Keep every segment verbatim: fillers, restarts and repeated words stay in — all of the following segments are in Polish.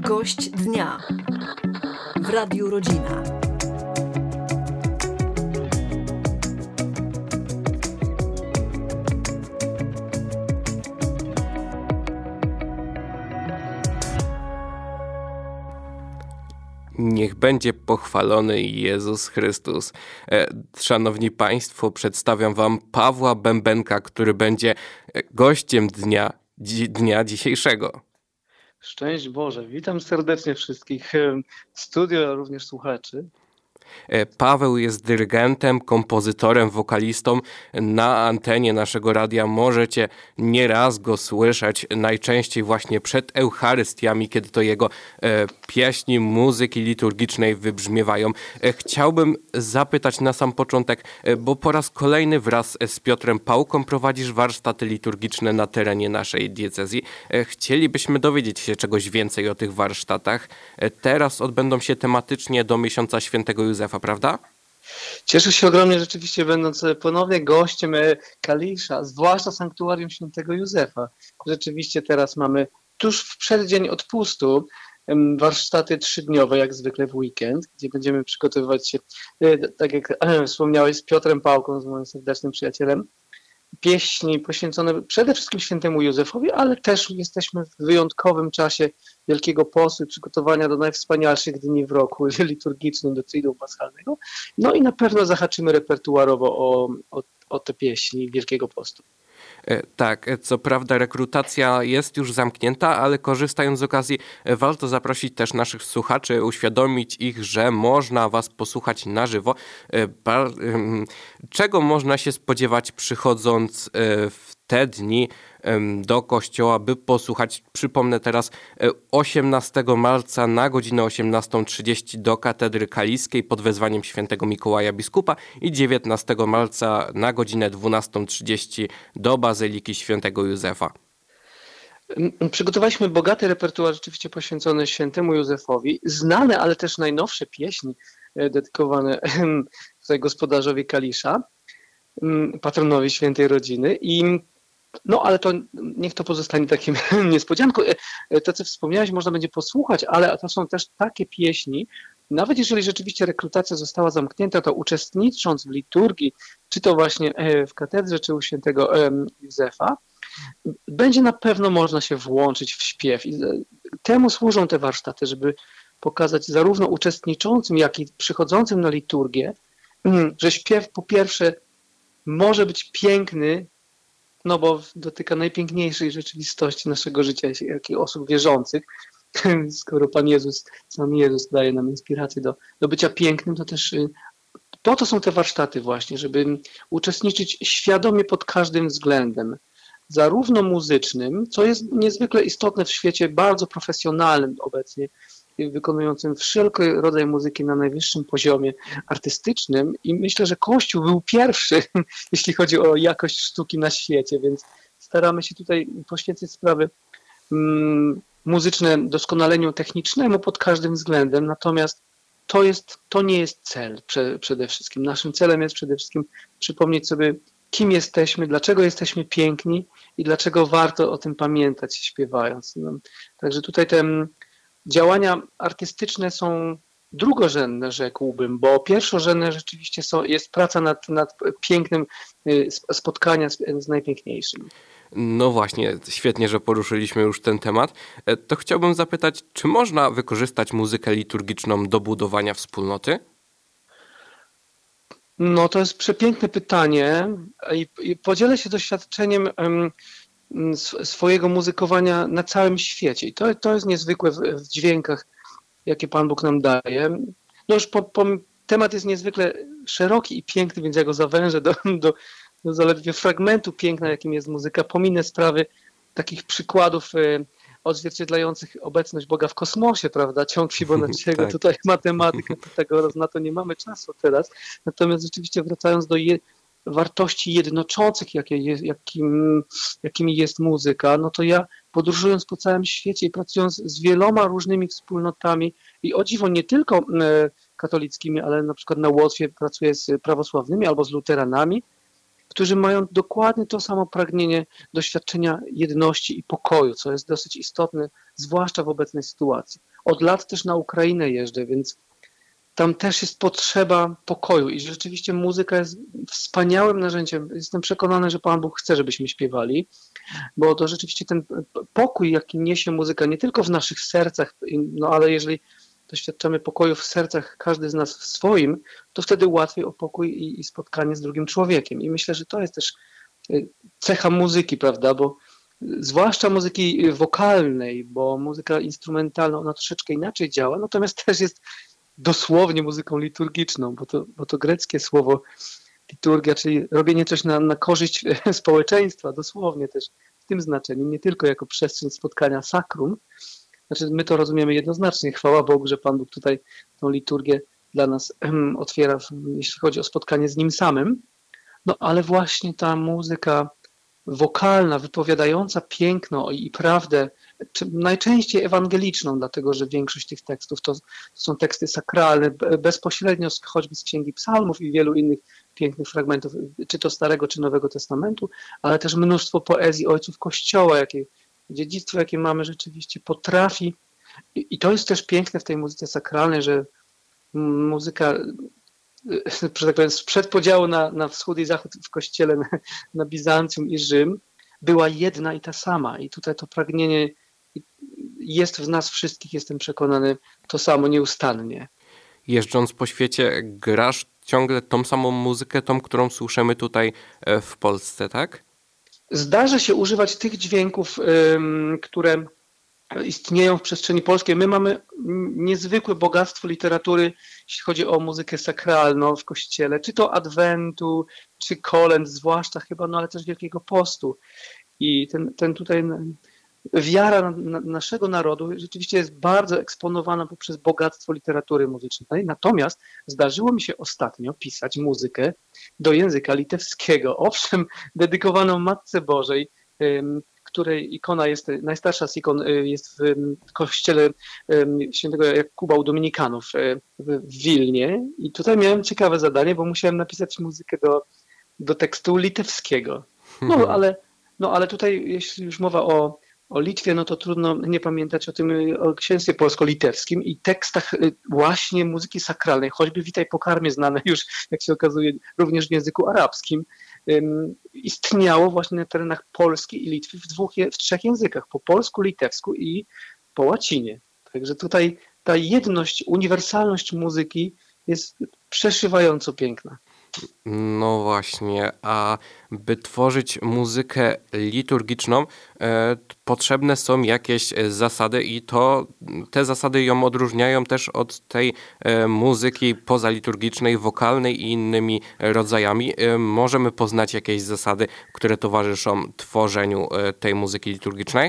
Gość dnia w Radiu Rodzina. Niech będzie pochwalony Jezus Chrystus. Szanowni Państwo, przedstawiam Wam Pawła Bębenka, który będzie gościem dnia, dnia dzisiejszego. Szczęść Boże, witam serdecznie wszystkich w studio, a również słuchaczy. Paweł jest dyrygentem, kompozytorem, wokalistą. Na antenie naszego radia możecie nieraz go słyszeć, najczęściej właśnie przed Eucharystiami, kiedy to jego e, pieśni muzyki liturgicznej wybrzmiewają. E, chciałbym zapytać na sam początek, e, bo po raz kolejny wraz z Piotrem Pałką prowadzisz warsztaty liturgiczne na terenie naszej diecezji. E, chcielibyśmy dowiedzieć się czegoś więcej o tych warsztatach. E, teraz odbędą się tematycznie do miesiąca świętego Józefa. Prawda? Cieszę się ogromnie rzeczywiście, będąc ponownie gościem Kalisza, zwłaszcza Sanktuarium Świętego Józefa. Rzeczywiście teraz mamy tuż w przeddzień odpustu warsztaty trzydniowe, jak zwykle w weekend, gdzie będziemy przygotowywać się, tak jak wspomniałeś, z Piotrem Pałką, z moim serdecznym przyjacielem, pieśni poświęcone przede wszystkim Świętemu Józefowi, ale też jesteśmy w wyjątkowym czasie Wielkiego Postu i przygotowania do najwspanialszych dni w roku liturgicznym, do Triduum Paschalnego. No i na pewno zahaczymy repertuarowo o, o, o te pieśni Wielkiego Postu. Tak, co prawda rekrutacja jest już zamknięta, ale korzystając z okazji warto zaprosić też naszych słuchaczy, uświadomić ich, że można Was posłuchać na żywo. Czego można się spodziewać przychodząc w te dni do kościoła, by posłuchać, przypomnę teraz, osiemnastego marca na godzinę osiemnastą trzydzieści do Katedry Kaliskiej pod wezwaniem świętego Mikołaja Biskupa i dziewiętnastego marca na godzinę dwunastą trzydzieści do Bazyliki Świętego Józefa. Przygotowaliśmy bogaty repertuar rzeczywiście poświęcony Świętemu Józefowi, znane, ale też najnowsze pieśni dedykowane tutaj gospodarzowi Kalisza, patronowi Świętej Rodziny. I no, ale to niech to pozostanie takim niespodzianką. To, co wspomniałeś, można będzie posłuchać, ale to są też takie pieśni, nawet jeżeli rzeczywiście rekrutacja została zamknięta, to uczestnicząc w liturgii, czy to właśnie w katedrze, czy u Świętego Józefa, będzie na pewno można się włączyć w śpiew. I temu służą te warsztaty, żeby pokazać zarówno uczestniczącym, jak i przychodzącym na liturgię, że śpiew po pierwsze może być piękny, no bo dotyka najpiękniejszej rzeczywistości naszego życia, jak i osób wierzących. Skoro Pan Jezus, sam Jezus daje nam inspirację do, do bycia pięknym, to też po to są te warsztaty właśnie, żeby uczestniczyć świadomie pod każdym względem. Zarówno muzycznym, co jest niezwykle istotne w świecie bardzo profesjonalnym obecnie, wykonującym wszelki rodzaj muzyki na najwyższym poziomie artystycznym i myślę, że Kościół był pierwszy, jeśli chodzi o jakość sztuki na świecie, więc staramy się tutaj poświęcić sprawy mm, muzyczne doskonaleniu technicznemu pod każdym względem, natomiast to, jest, to nie jest cel prze, przede wszystkim. Naszym celem jest przede wszystkim przypomnieć sobie, kim jesteśmy, dlaczego jesteśmy piękni i dlaczego warto o tym pamiętać śpiewając. No, także tutaj te działania artystyczne są drugorzędne, rzekłbym, bo pierwszorzędne rzeczywiście są, jest praca nad, nad pięknem spotkania z, z najpiękniejszym. No właśnie, świetnie, że poruszyliśmy już ten temat. To chciałbym zapytać, czy można wykorzystać muzykę liturgiczną do budowania wspólnoty? No to jest przepiękne pytanie i, i podzielę się doświadczeniem um, swojego muzykowania na całym świecie. I to, to jest niezwykłe w, w dźwiękach, jakie Pan Bóg nam daje. No już po, po, temat jest niezwykle szeroki i piękny, więc ja go zawężę do, do, do zaledwie fragmentu piękna, jakim jest muzyka. Pominę sprawy takich przykładów e, odzwierciedlających obecność Boga w kosmosie, prawda? Ciąg Fibonacciego, tak. Tutaj matematyka, tego na to nie mamy czasu teraz. Natomiast rzeczywiście wracając do je, wartości jednoczących, jakie jest, jakim, jakimi jest muzyka, no to ja podróżując po całym świecie i pracując z wieloma różnymi wspólnotami i o dziwo nie tylko e, katolickimi, ale na przykład na Łotwie pracuję z prawosławnymi albo z luteranami, którzy mają dokładnie to samo pragnienie doświadczenia jedności i pokoju, co jest dosyć istotne, zwłaszcza w obecnej sytuacji. od lat też na Ukrainę jeżdżę, więc tam też jest potrzeba pokoju i rzeczywiście muzyka jest wspaniałym narzędziem. Jestem przekonany, że Pan Bóg chce, żebyśmy śpiewali, bo to rzeczywiście ten pokój, jaki niesie muzyka, nie tylko w naszych sercach, no ale jeżeli doświadczamy pokoju w sercach, każdy z nas w swoim, to wtedy łatwiej o pokój i, i spotkanie z drugim człowiekiem. I myślę, że to jest też cecha muzyki, prawda, bo zwłaszcza muzyki wokalnej, bo muzyka instrumentalna, ona troszeczkę inaczej działa, natomiast też jest dosłownie muzyką liturgiczną, bo to, bo to greckie słowo liturgia, czyli robienie coś na, na korzyść społeczeństwa, dosłownie też w tym znaczeniu, nie tylko jako przestrzeń spotkania sakrum. Znaczy my to rozumiemy jednoznacznie, chwała Bogu, że Pan Bóg tutaj tą liturgię dla nas um, otwiera, jeśli chodzi o spotkanie z Nim samym, no ale właśnie ta muzyka wokalna, wypowiadająca piękno i prawdę, najczęściej ewangeliczną, dlatego że większość tych tekstów to są teksty sakralne, bezpośrednio choćby z Księgi Psalmów i wielu innych pięknych fragmentów, czy to Starego, czy Nowego Testamentu, ale też mnóstwo poezji ojców Kościoła, jakie, dziedzictwo, jakie mamy, rzeczywiście potrafi. I, i to jest też piękne w tej muzyce sakralnej, że muzyka, że tak powiem, sprzed podziału na, na wschód i zachód w Kościele, na, na Bizancjum i Rzym, była jedna i ta sama. I tutaj to pragnienie jest w nas wszystkich, jestem przekonany, to samo nieustannie. Jeżdżąc po świecie, grasz ciągle tą samą muzykę, tą, którą słyszymy tutaj w Polsce, tak? Zdarza się używać tych dźwięków, ym, które istnieją w przestrzeni polskiej. My mamy niezwykłe bogactwo literatury, jeśli chodzi o muzykę sakralną w Kościele, czy to Adwentu, czy kolęd, zwłaszcza chyba, no ale też Wielkiego Postu. I ten, ten tutaj wiara na, naszego narodu rzeczywiście jest bardzo eksponowana poprzez bogactwo literatury muzycznej. Natomiast zdarzyło mi się ostatnio pisać muzykę do języka litewskiego, owszem, dedykowaną Matce Bożej, której ikona jest, najstarsza z ikon jest w kościele świętego Jakuba u Dominikanów w Wilnie. I tutaj miałem ciekawe zadanie, bo musiałem napisać muzykę do, do tekstu litewskiego. No ale, no ale tutaj, jeśli już mowa o, o Litwie, no to trudno nie pamiętać o tym, o księstwie polsko-litewskim i tekstach właśnie muzyki sakralnej, choćby Witaj Pokarmie, znane już, jak się okazuje, również w języku arabskim, um, istniało właśnie na terenach Polski i Litwy w, dwóch, w trzech językach, po polsku, litewsku i po łacinie. Także tutaj ta jedność, uniwersalność muzyki jest przeszywająco piękna. No właśnie, a by tworzyć muzykę liturgiczną, e, potrzebne są jakieś zasady i to te zasady ją odróżniają też od tej e, muzyki pozaliturgicznej, wokalnej i innymi rodzajami. E, możemy poznać jakieś zasady, które towarzyszą tworzeniu e, tej muzyki liturgicznej?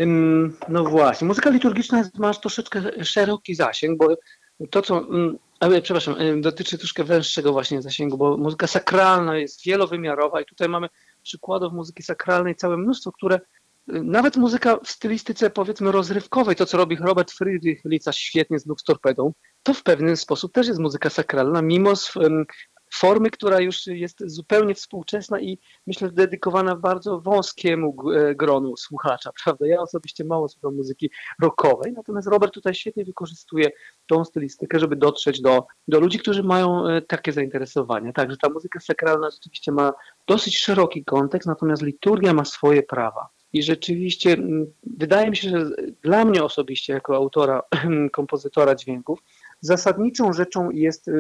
No właśnie, muzyka liturgiczna ma troszeczkę szeroki zasięg, bo to, co... Ale, przepraszam, dotyczy troszkę węższego właśnie zasięgu, bo muzyka sakralna jest wielowymiarowa i tutaj mamy przykładów muzyki sakralnej całe mnóstwo, które nawet muzyka w stylistyce powiedzmy rozrywkowej, to co robi Robert Friedrich Lica świetnie z Lux Torpedą, to w pewien sposób też jest muzyka sakralna, mimo formy, która już jest zupełnie współczesna i myślę dedykowana bardzo wąskiemu gronu słuchacza, prawda? Ja osobiście mało słucham muzyki rockowej, natomiast Robert tutaj świetnie wykorzystuje tą stylistykę, żeby dotrzeć do, do ludzi, którzy mają takie zainteresowania. Także ta muzyka sakralna rzeczywiście ma dosyć szeroki kontekst, natomiast liturgia ma swoje prawa. I rzeczywiście wydaje mi się, że dla mnie osobiście, jako autora, kompozytora dźwięków, zasadniczą rzeczą jest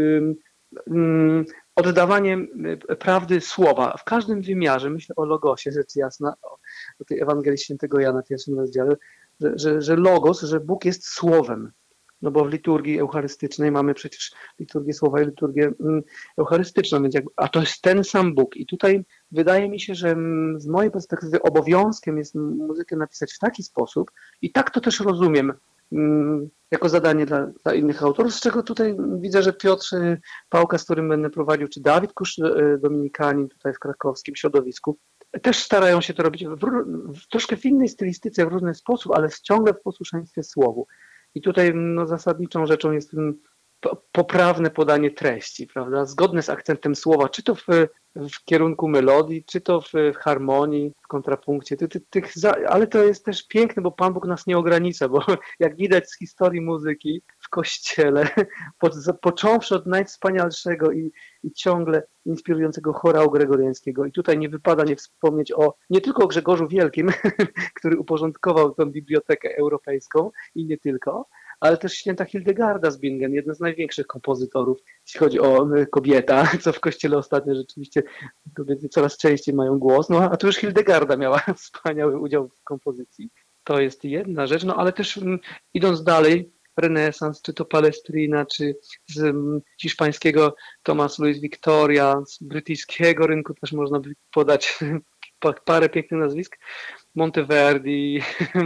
oddawanie prawdy słowa w każdym wymiarze. Myślę o logosie, rzecz jasna, o, o tej Ewangelii Świętego Jana w pierwszym rozdziale, że, że, że logos, że Bóg jest słowem. No bo w liturgii eucharystycznej mamy przecież liturgię słowa i liturgię eucharystyczną, więc jakby, a to jest ten sam Bóg. I tutaj wydaje mi się, że z mojej perspektywy obowiązkiem jest muzykę napisać w taki sposób i tak to też rozumiem jako zadanie dla, dla innych autorów, z czego tutaj widzę, że Piotr Pałka, z którym będę prowadził, czy Dawid Kusz, Dominikanin tutaj w krakowskim środowisku, też starają się to robić w, w troszkę w innej stylistyce, w różny sposób, ale ciągle w posłuszeństwie słowu. I tutaj no, zasadniczą rzeczą jest poprawne podanie treści, prawda? Zgodne z akcentem słowa, czy to w, w kierunku melodii, czy to w, w harmonii, w kontrapunkcie. Ty, ty, tych za, ale to jest też piękne, bo Pan Bóg nas nie ogranicza, bo jak widać z historii muzyki w Kościele, po, począwszy od najwspanialszego i, i ciągle inspirującego chorału gregoriańskiego. I tutaj nie wypada nie wspomnieć o nie tylko o Grzegorzu Wielkim, który uporządkował tę bibliotekę europejską i nie tylko, ale też święta Hildegarda z Bingen, jedna z największych kompozytorów, jeśli chodzi o kobieta, co w Kościele ostatnio rzeczywiście kobiety coraz częściej mają głos. No a tu już Hildegarda miała wspaniały udział w kompozycji. To jest jedna rzecz, no ale też m, idąc dalej, renesans, czy to Palestrina, czy z m, hiszpańskiego Thomas Louis Victoria, z brytyjskiego rynku też można by podać parę pięknych nazwisk. Monteverdi,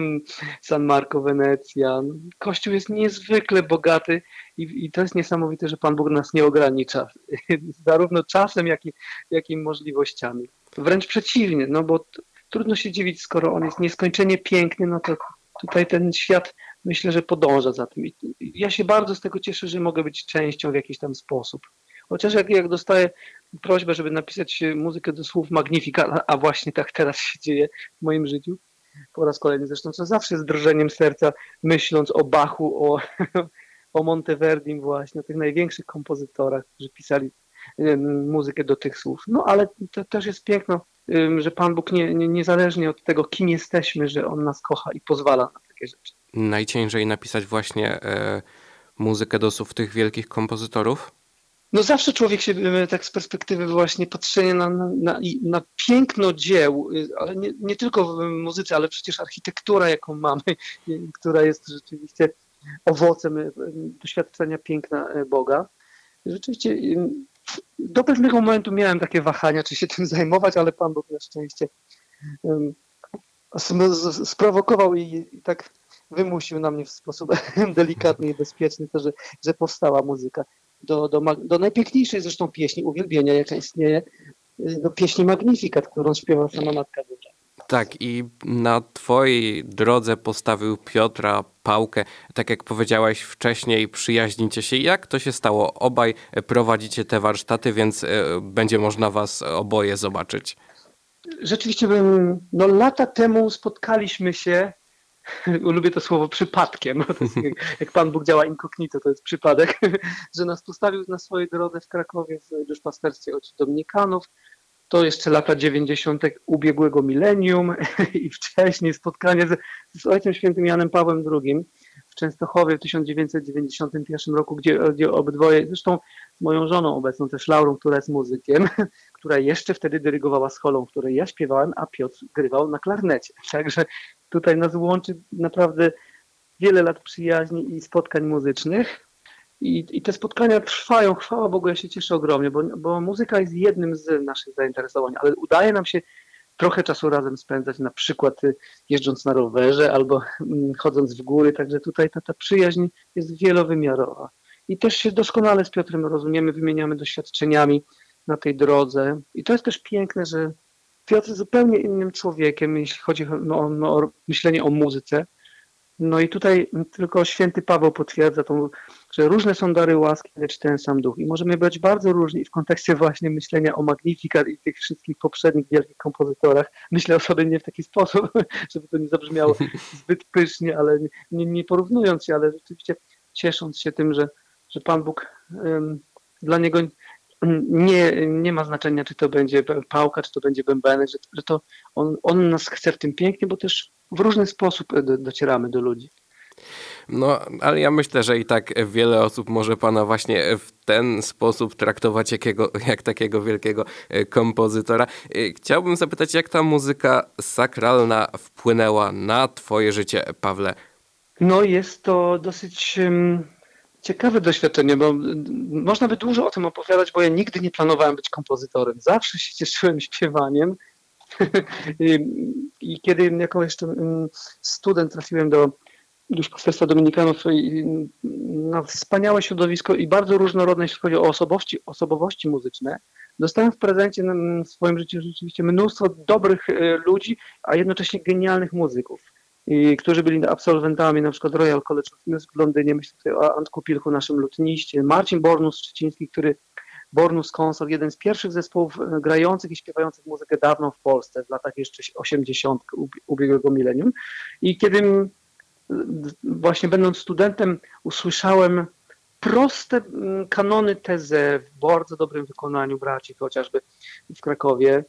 San Marco, Wenecja. Kościół jest niezwykle bogaty i, i to jest niesamowite, że Pan Bóg nas nie ogranicza. Zarówno czasem, jak i, jak i możliwościami. Wręcz przeciwnie, no bo t- trudno się dziwić, skoro on jest nieskończenie piękny, no to tutaj ten świat myślę, że podąża za tym. I ja się bardzo z tego cieszę, że mogę być częścią w jakiś tam sposób. Chociaż jak, jak dostaję prośbę, żeby napisać muzykę do słów Magnificat, a właśnie tak teraz się dzieje w moim życiu, po raz kolejny zresztą, co zawsze z drżeniem serca, myśląc o Bachu, o, o Monteverdim właśnie, o tych największych kompozytorach, którzy pisali muzykę do tych słów. No ale to też jest piękno, że Pan Bóg nie, nie, niezależnie od tego, kim jesteśmy, że On nas kocha i pozwala na takie rzeczy. Najciężej napisać właśnie e, muzykę do słów tych wielkich kompozytorów? No zawsze człowiek się tak z perspektywy właśnie patrzenia na, na, na piękno dzieł, ale nie, nie tylko w muzyce, ale przecież architektura, jaką mamy, która jest rzeczywiście owocem doświadczenia piękna Boga. Rzeczywiście do pewnego momentu miałem takie wahania, czy się tym zajmować, ale Pan Bóg na szczęście sprowokował i, i tak wymusił na mnie w sposób delikatny i bezpieczny to, że, że powstała muzyka. Do, do, do najpiękniejszej zresztą pieśni uwielbienia, jaka istnieje, do pieśni Magnificat, którą śpiewa sama Matka Boża. Tak, i na twojej drodze postawił Piotra Pałkę. Tak jak powiedziałaś wcześniej, przyjaźnicie się. Jak to się stało? Obaj prowadzicie te warsztaty, więc będzie można was oboje zobaczyć. Rzeczywiście, no lata temu spotkaliśmy się, lubię to słowo przypadkiem, bo to jest, jak Pan Bóg działa incognito, to jest przypadek, że nas postawił na swojej drodze w Krakowie w duszpasterstwie ojców dominikanów. To jeszcze lata dziewięćdziesiąte ubiegłego milenium i wcześniej spotkanie z, z Ojcem Świętym Janem Pawłem drugim w Częstochowie w tysiąc dziewięćset dziewięćdziesiątym pierwszym roku, gdzie, gdzie obydwoje, zresztą z moją żoną obecną też Laurą, która jest muzykiem, która jeszcze wtedy dyrygowała scholą, w której ja śpiewałem, a Piotr grywał na klarnecie. Także tutaj nas łączy naprawdę wiele lat przyjaźni i spotkań muzycznych. I, I te spotkania trwają, chwała Bogu, ja się cieszę ogromnie, bo, bo muzyka jest jednym z naszych zainteresowań, ale udaje nam się trochę czasu razem spędzać, na przykład jeżdżąc na rowerze albo chodząc w góry, także tutaj ta, ta przyjaźń jest wielowymiarowa. I też się doskonale z Piotrem rozumiemy, wymieniamy doświadczeniami na tej drodze. I to jest też piękne, że Piotr jest zupełnie innym człowiekiem, jeśli chodzi o, no, o myślenie o muzyce. No i tutaj tylko święty Paweł potwierdza, to, że różne są dary łaski, lecz ten sam duch. I możemy być bardzo różni w kontekście właśnie myślenia o Magnificat i tych wszystkich poprzednich wielkich kompozytorach. Myślę o sobie nie w taki sposób, żeby to nie zabrzmiało zbyt pysznie, ale nie, nie porównując się, ale rzeczywiście ciesząc się tym, że, że Pan Bóg um, dla niego nie, nie ma znaczenia, czy to będzie pałka, czy to będzie bębenek, że, że to on, on nas chce w tym pięknie, bo też w różny sposób do, docieramy do ludzi. No, ale ja myślę, że i tak wiele osób może pana właśnie w ten sposób traktować jakiego, jak takiego wielkiego kompozytora. Chciałbym zapytać, jak ta muzyka sakralna wpłynęła na twoje życie, Pawle? No jest to dosyć um, ciekawe doświadczenie, bo można by dużo o tym opowiadać, bo ja nigdy nie planowałem być kompozytorem. Zawsze się cieszyłem śpiewaniem. I, I kiedy jako jeszcze student trafiłem do duszpasterstwa dominikanów na wspaniałe środowisko i bardzo różnorodne, jeśli chodzi o osobowości, osobowości muzyczne, dostałem w prezencie w swoim życiu rzeczywiście mnóstwo dobrych ludzi, a jednocześnie genialnych muzyków. i którzy byli absolwentami na przykład Royal College of Music w Londynie, myślę tutaj o Antku Pilchu, naszym lutniście, Marcin Bornus-Szczeciński, który Bornus Consort, jeden z pierwszych zespołów grających i śpiewających muzykę dawną w Polsce, w latach jeszcze osiemdziesiątych ubiegłego milenium. I kiedy właśnie będąc studentem usłyszałem proste kanony teze w bardzo dobrym wykonaniu braci, chociażby w Krakowie,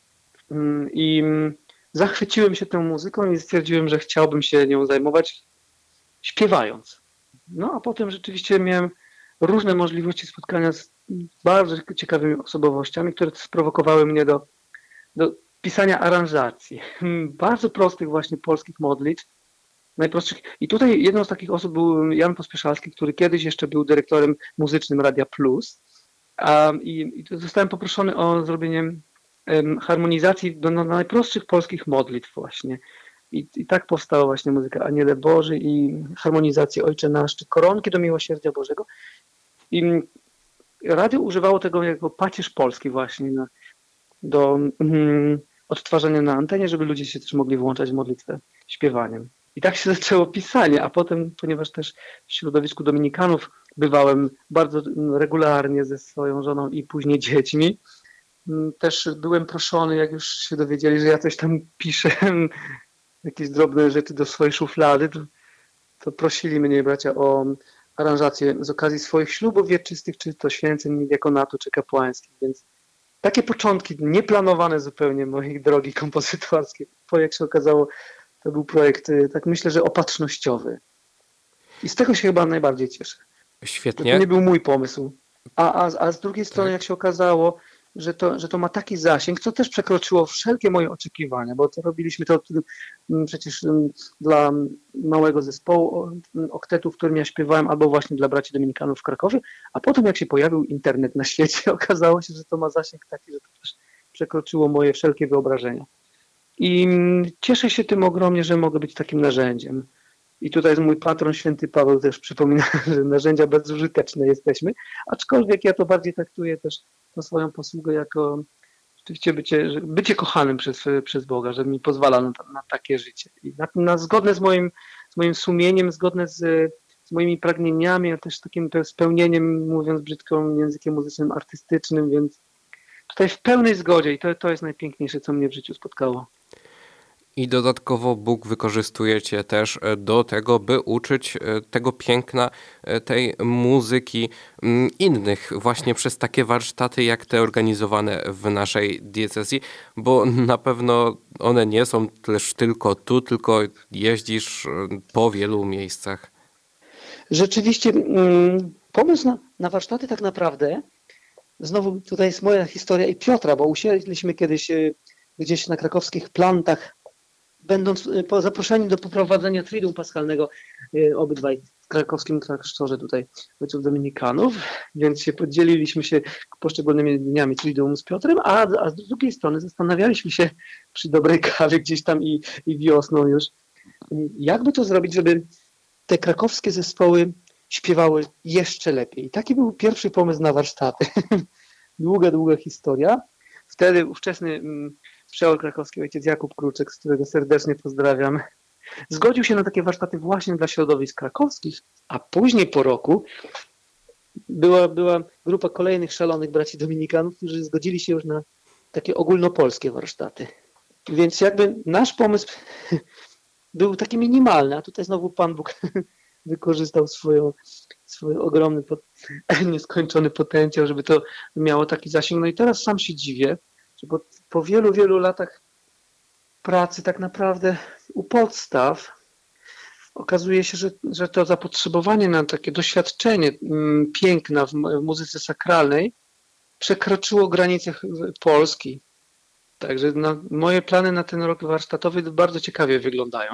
i zachwyciłem się tą muzyką i stwierdziłem, że chciałbym się nią zajmować śpiewając. No a potem rzeczywiście miałem różne możliwości spotkania z bardzo ciekawymi osobowościami, które sprowokowały mnie do, do pisania aranżacji. Bardzo prostych właśnie polskich modlitw, najprostszych. I tutaj jedną z takich osób był Jan Pospieszalski, który kiedyś jeszcze był dyrektorem muzycznym Radia Plus. Um, i, I zostałem poproszony o zrobienie um, harmonizacji do no, najprostszych polskich modlitw właśnie. I, I tak powstała właśnie muzyka Aniele Boży i harmonizacja Ojcze Nasz, czy Koronki do Miłosierdzia Bożego. I radio używało tego jako pacierz polski właśnie na, do mm, odtwarzania na antenie, żeby ludzie się też mogli włączać w modlitwę śpiewaniem. I tak się zaczęło pisanie, a potem, ponieważ też w środowisku dominikanów bywałem bardzo regularnie ze swoją żoną i później dziećmi, też byłem proszony, jak już się dowiedzieli, że ja coś tam piszę, jakieś drobne rzeczy do swojej szuflady, to, to prosili mnie bracia o aranżację z okazji swoich ślubów wieczystych, czy to święceń diakonatu, czy kapłańskich, więc takie początki nieplanowane zupełnie mojej drogi kompozytorskiej. To, jak się okazało, to był projekt, tak myślę, że opatrznościowy. I z tego się chyba najbardziej cieszę. Świetnie. To nie był mój pomysł. A, a, a z drugiej strony, jak się okazało, że to, że to ma taki zasięg, co też przekroczyło wszelkie moje oczekiwania, bo to robiliśmy to przecież dla małego zespołu oktetu, w którym ja śpiewałem, albo właśnie dla braci dominikanów w Krakowie, a potem jak się pojawił internet na świecie, okazało się, że to ma zasięg taki, że to też przekroczyło moje wszelkie wyobrażenia. I cieszę się tym ogromnie, że mogę być takim narzędziem. I tutaj mój patron, święty Paweł, też przypomina, że narzędzia bezużyteczne jesteśmy, aczkolwiek ja to bardziej traktuję też tą swoją posługę jako rzeczywiście bycie, bycie kochanym przez, przez Boga, że mi pozwala na, na takie życie. I na, na zgodne z moim, z moim sumieniem, zgodne z, z moimi pragnieniami, a też takim spełnieniem, mówiąc brzydko, językiem muzycznym, artystycznym, więc tutaj w pełnej zgodzie i to, to jest najpiękniejsze, co mnie w życiu spotkało. I dodatkowo Bóg wykorzystuje cię też do tego, by uczyć tego piękna, tej muzyki innych właśnie przez takie warsztaty jak te organizowane w naszej diecezji, bo na pewno one nie są też tylko tu, tylko jeździsz po wielu miejscach. Rzeczywiście pomysł na, na warsztaty tak naprawdę, znowu tutaj jest moja historia i Piotra, bo usiedliśmy kiedyś gdzieś na krakowskich plantach, będąc zaproszeni do poprowadzenia Triduum Paschalnego, obydwaj w krakowskim klasztorze tutaj ojców dominikanów, więc się podzieliliśmy się poszczególnymi dniami Triduum z Piotrem, a, a z drugiej strony zastanawialiśmy się przy dobrej kawie gdzieś tam i, i wiosną już, jakby to zrobić, żeby te krakowskie zespoły śpiewały jeszcze lepiej. I taki był pierwszy pomysł na warsztaty. Długa, długa historia. Wtedy ówczesny przeor krakowski ojciec Jakub Kruczek, z którego serdecznie pozdrawiam, zgodził się na takie warsztaty właśnie dla środowisk krakowskich, a później po roku była, była grupa kolejnych szalonych braci dominikanów, którzy zgodzili się już na takie ogólnopolskie warsztaty. Więc jakby nasz pomysł był taki minimalny, a tutaj znowu Pan Bóg wykorzystał swoją, swój ogromny, nieskończony potencjał, żeby to miało taki zasięg. No i teraz sam się dziwię, że po, po wielu, wielu latach pracy tak naprawdę u podstaw okazuje się, że, że to zapotrzebowanie na takie doświadczenie m, piękna w, w muzyce sakralnej przekroczyło granice Polski. Także no, moje plany na ten rok warsztatowy bardzo ciekawie wyglądają.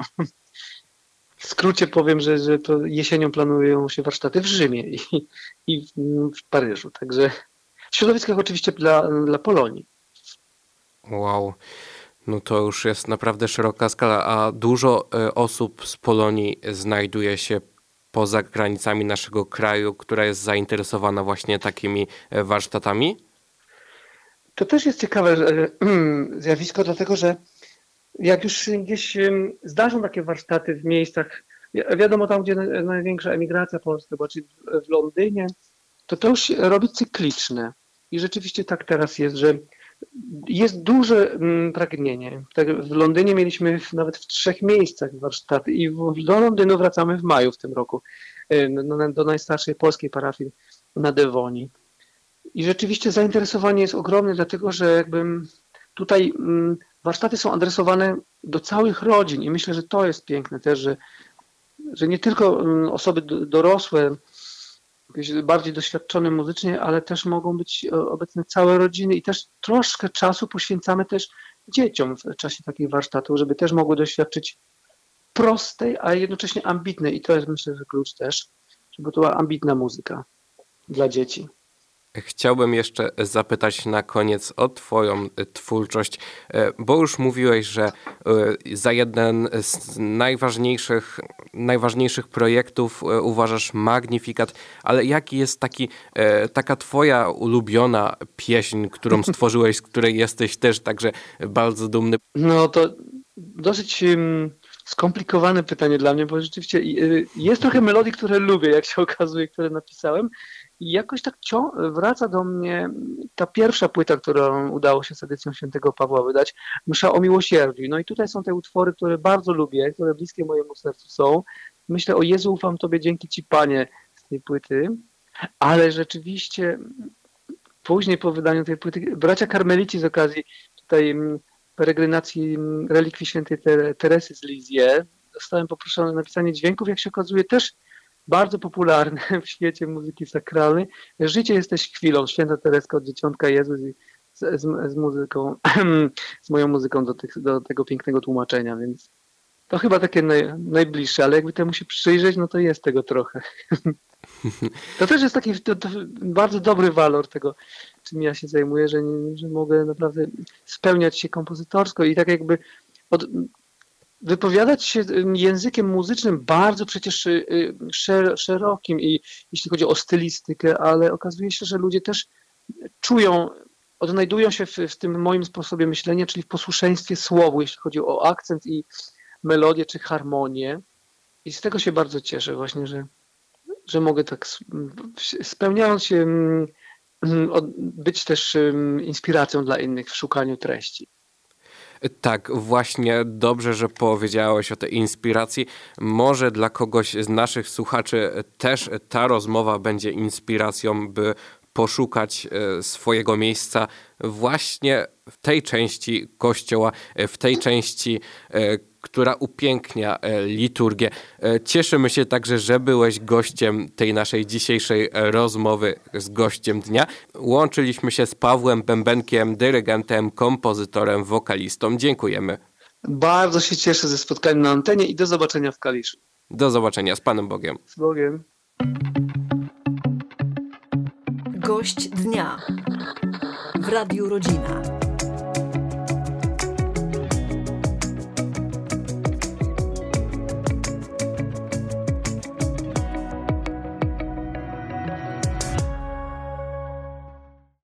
W skrócie powiem, że, że to jesienią planują się warsztaty w Rzymie i, i w, w Paryżu. Także w środowiskach oczywiście dla, dla Polonii. Wow, no to już jest naprawdę szeroka skala, a dużo osób z Polonii znajduje się poza granicami naszego kraju, która jest zainteresowana właśnie takimi warsztatami? To też jest ciekawe zjawisko, dlatego że jak już gdzieś zdarzą takie warsztaty w miejscach, wiadomo tam, gdzie największa emigracja polska była, czyli w Londynie, to to już robi cykliczne. I rzeczywiście tak teraz jest, że jest duże pragnienie. Tak w Londynie mieliśmy nawet w trzech miejscach warsztaty i do Londynu wracamy w maju w tym roku, do najstarszej polskiej parafii na Devonii. I rzeczywiście zainteresowanie jest ogromne, dlatego że jakby tutaj warsztaty są adresowane do całych rodzin i myślę, że to jest piękne też, że, że nie tylko osoby dorosłe, bardziej doświadczone muzycznie, ale też mogą być obecne całe rodziny i też troszkę czasu poświęcamy też dzieciom w czasie takich warsztatów, żeby też mogły doświadczyć prostej, a jednocześnie ambitnej i to jest myślę, że klucz też, żeby to była ambitna muzyka dla dzieci. Chciałbym jeszcze zapytać na koniec o twoją twórczość, bo już mówiłeś, że za jeden z najważniejszych, najważniejszych projektów uważasz Magnificat, ale jaki jest taki, taka twoja ulubiona pieśń, którą stworzyłeś, z której jesteś też także bardzo dumny? No to dosyć skomplikowane pytanie dla mnie, bo rzeczywiście jest trochę melodii, które lubię, jak się okazuje, które napisałem. I jakoś tak wraca do mnie ta pierwsza płyta, którą udało się z edycją Świętego Pawła wydać, Msza o Miłosierdziu. No i tutaj są te utwory, które bardzo lubię, które bliskie mojemu sercu są. Myślę, o Jezu, ufam Tobie, dzięki Ci, Panie, z tej płyty. Ale rzeczywiście później po wydaniu tej płyty bracia karmelici z okazji tutaj peregrinacji relikwii świętej Teresy z Lisieux zostałem poproszony o napisanie dźwięków, jak się okazuje, też bardzo popularne w świecie muzyki sakralnej. Życie jesteś chwilą, święta Tereska od Dzieciątka Jezus i z, z, z muzyką, z moją muzyką do, tych, do tego pięknego tłumaczenia, więc to chyba takie naj, najbliższe, ale jakby temu się przyjrzeć, no to jest tego trochę. To też jest taki to, to bardzo dobry walor tego, czym ja się zajmuję, że, nie, że mogę naprawdę spełniać się kompozytorsko i tak jakby od, wypowiadać się językiem muzycznym bardzo przecież szerokim i jeśli chodzi o stylistykę, ale okazuje się, że ludzie też czują, odnajdują się w, w tym moim sposobie myślenia, czyli w posłuszeństwie słowu, jeśli chodzi o akcent i melodię czy harmonię. I z tego się bardzo cieszę właśnie, że, że mogę tak spełniając się być też inspiracją dla innych w szukaniu treści. Tak, właśnie dobrze, że powiedziałeś o tej inspiracji. Może dla kogoś z naszych słuchaczy też ta rozmowa będzie inspiracją, by poszukać swojego miejsca właśnie w tej części Kościoła, w tej części, która upięknia liturgię. Cieszymy się także, że byłeś gościem tej naszej dzisiejszej rozmowy z gościem dnia. Łączyliśmy się z Pawłem Bębenkiem, dyrygentem, kompozytorem, wokalistą. Dziękujemy. Bardzo się cieszę ze spotkaniem na antenie i do zobaczenia w Kaliszu. Do zobaczenia. Z Panem Bogiem. Z Bogiem. Gość dnia w Radiu Rodzina.